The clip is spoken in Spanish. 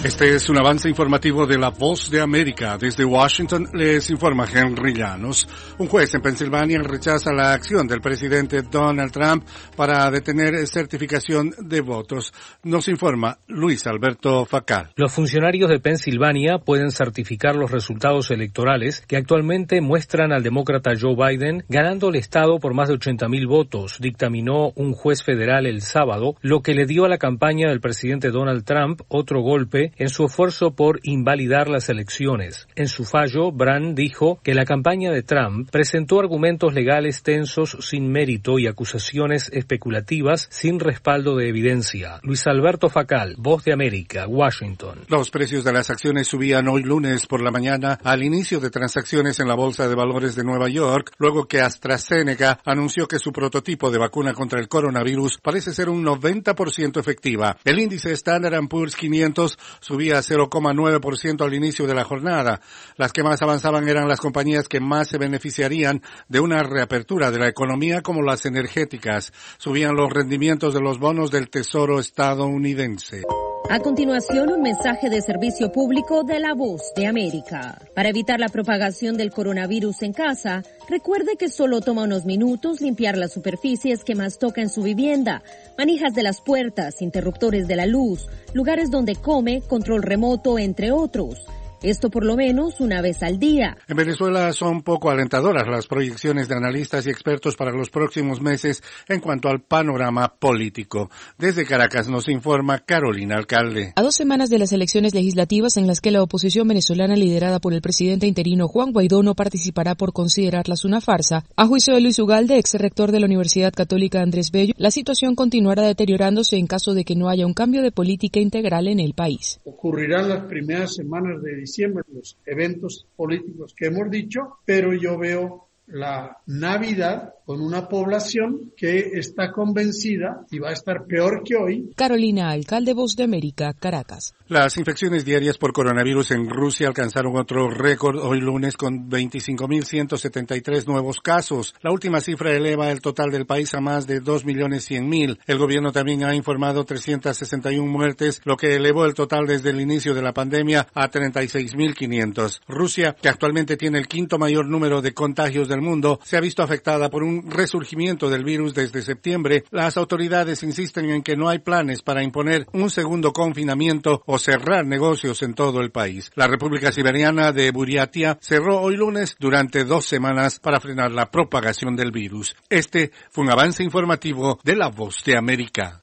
Este es un avance informativo de La Voz de América. Desde Washington les informa Henry Llanos. Un juez en Pensilvania rechaza la acción del presidente Donald Trump para detener certificación de votos. Nos informa Luis Alberto Facal. Los funcionarios de Pensilvania pueden certificar los resultados electorales que actualmente muestran al demócrata Joe Biden ganando el estado por más de 80,000 votos, dictaminó un juez federal el sábado, lo que le dio a la campaña del presidente Donald Trump otro golpe en su esfuerzo por invalidar las elecciones. En su fallo, Brand dijo que la campaña de Trump presentó argumentos legales tensos sin mérito y acusaciones especulativas sin respaldo de evidencia. Luis Alberto Facal, Voz de América, Washington. Los precios de las acciones subían hoy lunes por la mañana al inicio de transacciones en la Bolsa de Valores de Nueva York, luego que AstraZeneca anunció que su prototipo de vacuna contra el coronavirus parece ser un 90% efectiva. El índice Standard & Poor's 500 subía 0,9% al inicio de la jornada. Las que más avanzaban eran las compañías que más se beneficiarían de una reapertura de la economía, como las energéticas. Subían los rendimientos de los bonos del Tesoro estadounidense. A continuación, un mensaje de servicio público de La Voz de América. Para evitar la propagación del coronavirus en casa, recuerde que solo toma unos minutos limpiar las superficies que más toca en su vivienda, manijas de las puertas, interruptores de la luz, lugares donde come, control remoto, entre otros. Esto por lo menos una vez al día. En Venezuela son poco alentadoras las proyecciones de analistas y expertos para los próximos meses en cuanto al panorama político. Desde Caracas nos informa Carolina Alcalde. A 2 semanas de las elecciones legislativas en las que la oposición venezolana liderada por el presidente interino Juan Guaidó no participará por considerarlas una farsa, a juicio de Luis Ugalde, ex rector de la Universidad Católica Andrés Bello, la situación continuará deteriorándose en caso de que no haya un cambio de política integral en el país. Ocurrirán las primeras semanas de diciembre los eventos políticos que hemos dicho, pero yo veo la Navidad con una población que está convencida y va a estar peor que hoy. Carolina Alcalde, Voz de América, Caracas. Las infecciones diarias por coronavirus en Rusia alcanzaron otro récord hoy lunes con 25.173 nuevos casos. La última cifra eleva el total del país a más de 2.100.000. El gobierno también ha informado 361 muertes, lo que elevó el total desde el inicio de la pandemia a 36.500. Rusia, que actualmente tiene el quinto mayor número de contagios del mundo, se ha visto afectada por un resurgimiento del virus desde septiembre. Las autoridades insisten en que no hay planes para imponer un segundo confinamiento o cerrar negocios en todo el país. La República Siberiana de Buriatia cerró hoy lunes durante 2 semanas para frenar la propagación del virus. Este fue un avance informativo de La Voz de América.